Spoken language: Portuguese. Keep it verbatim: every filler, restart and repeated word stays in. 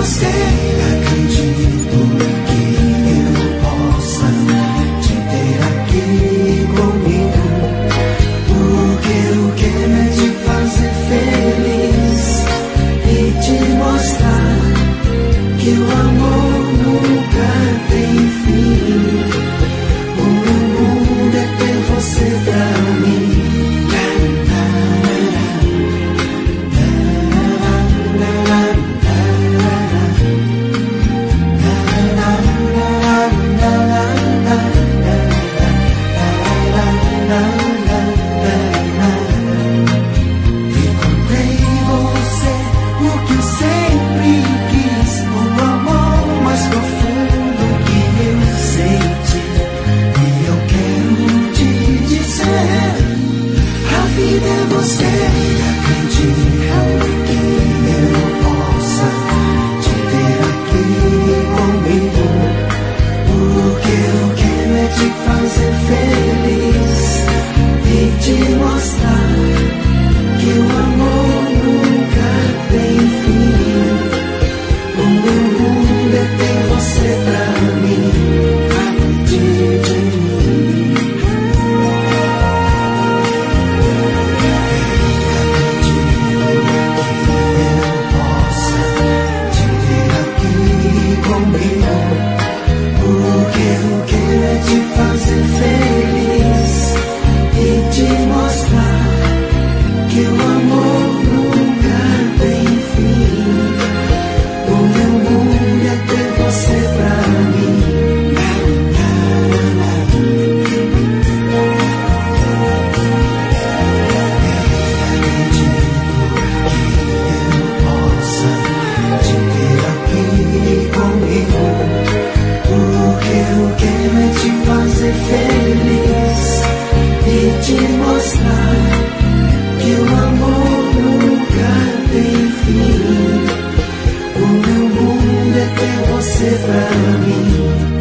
você. Acredito que eu possa te ter aqui comigo, porque eu quero é te fazer feliz e te mostrar que o amor nunca tem fim. O meu mundo é ter você pra mim. Encontrei você, o que eu sempre quis, o amor mais profundo que eu senti. E eu quero te dizer, a vida é você. Acredito que eu possa te ter aqui comigo, porque eu quero é te fazer feliz e te mostrar que o amor nunca tem fim. O meu mundo é ter você pra mim. Acredite em mim. Acredito que eu possa te ter aqui comigo, porque eu quero é te fazer feliz e te mostrar que o amor nunca tem fim. O meu mundo é ter você pra mim. Acredito que eu possa te ter aqui comigo, porque eu quero é te fazer feliz e te mostrar que o amor nunca tem fim. O meu mundo é ter você pra mim.